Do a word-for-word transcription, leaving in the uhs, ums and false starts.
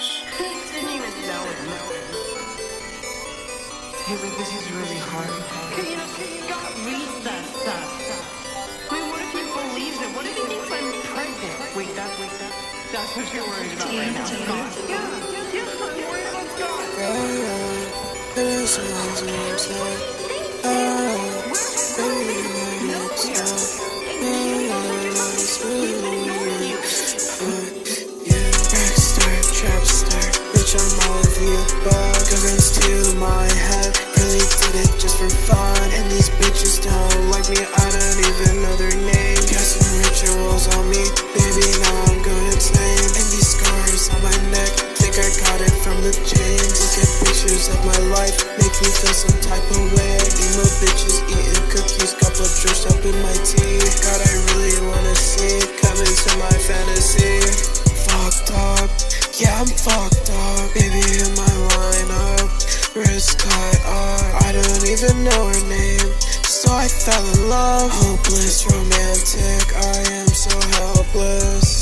Didn't even know it. Taylor, this is really hard. Okay, you know, God reads that stuff. I mean, what if he believes it? What if he thinks I'm pregnant? Wait, that's, wait, that, that's what you're worried about right now. God. Yeah, yeah, I'm worried about God. Yeah, yeah. It is amazing what I'm saying. Oh, baby, you make it stop. Yeah, yeah, it's really weird. Yeah, rockstar, trap star. Bitch, I'm all of the above. Guns to my head. Really did it just for fun. And these bitches don't like me. I don't even know their name. Got some rituals on me. Baby, now I'm going insane. And these scars on my neck. Think I got it from the jeans. Look at pictures of my life. Make me feel some type of way. Emo bitches eating cookies. Couple drips up in my tea. God, I really wanna see. Come into my fantasy. Fucked up. Yeah, I'm fucked up. Baby, in my lineup. Wrist cut up. I don't even know her name. So I fell in love. Hopeless romantic. I am so helpless.